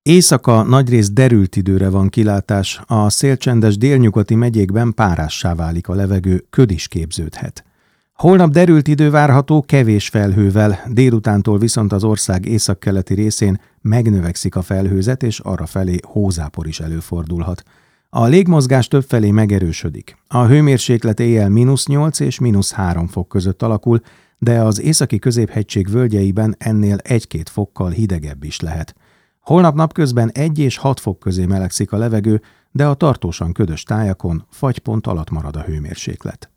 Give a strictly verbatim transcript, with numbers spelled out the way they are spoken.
Éjszaka nagyrészt derült időre van kilátás, a szélcsendes délnyugati megyékben párássá válik a levegő, köd is képződhet. Holnap derült idő várható kevés felhővel, délutántól viszont az ország északkeleti részén megnövekszik a felhőzet, és arrafelé hózápor is előfordulhat. A légmozgás többfelé megerősödik. A hőmérséklet éjjel mínusz nyolc és mínusz három fok között alakul, de az északi középhegység völgyeiben ennél egy-két fokkal hidegebb is lehet. Holnap napközben egy és hat fok közé melegszik a levegő, de a tartósan ködös tájakon fagypont alatt marad a hőmérséklet.